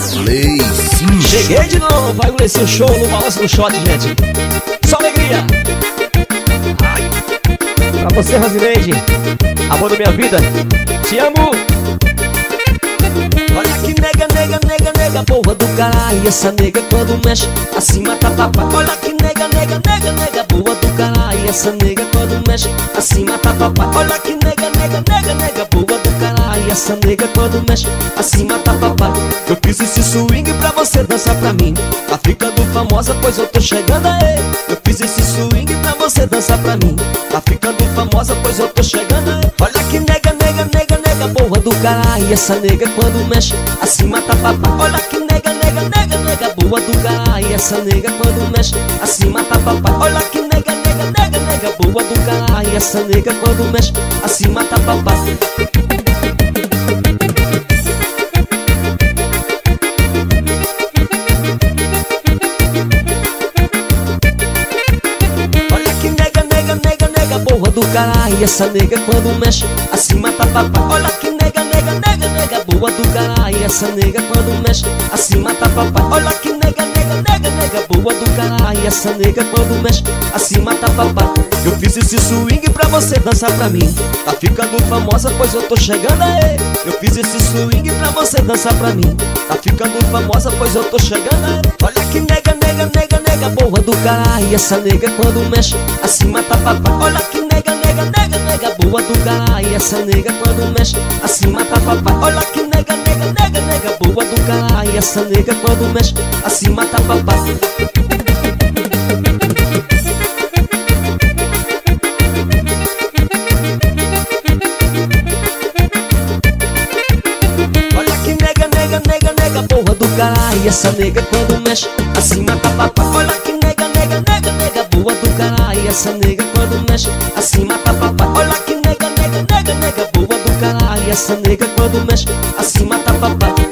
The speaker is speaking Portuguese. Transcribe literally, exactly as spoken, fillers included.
Gleicinho. Cheguei de novo, vai Gleicinho show no balanço do shot, gente. Só alegria. Ai. Pra você, Rosineide, amor da minha vida, te amo. Olha que nega, nega, nega, nega, boa do caralho. Essa nega quando mexe, assim mata papai. Olha que nega, nega, nega, nega, boa do caralho. Essa nega quando mexe, assim mata papai. Olha que nega, nega, nega, nega, boa do caralho. Essa nega quando mexe, assim mata papai. Eu fiz esse swing pra você dançar pra mim. Tá ficando famosa, pois eu tô chegando aí. Eu fiz esse swing pra você dançar pra mim. Tá ficando famosa, pois eu tô chegando aí. Olha que nega, nega, nega, nega, boa do caralho. Essa nega quando mexe, assim mata papai. Olha que nega, nega, nega, nega, boa do caralho. Essa nega quando mexe, assim mata papai. Olha que nega, nega, nega, nega, boa do caralho. Essa nega quando mexe, assim mata papai. Olha que nega, nega, nega, nega, boa do caralho. Essa nega quando mexe, assim mata papai. Olha que nega, nega, nega, nega, boa do caralho. Essa nega quando mexe, assim mata papai. Olha que nega, nega, nega, nega, boa do caralho. Essa nega quando mexe, assim mata papai. Eu fiz esse swing pra você dançar pra mim. Tá ficando famosa, pois eu tô chegando aí. Eu fiz esse swing pra você dançar pra mim. Tá ficando famosa, pois eu tô chegando aí. Olha que nega, nega, nega, nega, boa do caralho. Essa nega quando mexe, assim mata papai. Olha que nega, nega, nega, nega, boa do caralho. Essa nega quando mexe, assim mata papai. Olha que nega, nega, nega, nega, boa do caralho. Essa nega quando mexe, assim mata papai. Olha que nega, nega, nega, nega, boa do caralho. Essa nega quando mexe, assim mata papai. Olha que nega, nega, nega, nega, boa do caralho. Essa nega quando mexe, assim mata papai. Olha que nega, nega, nega, nega, boa do caralho. Essa nega quando mexe, assim mata papai.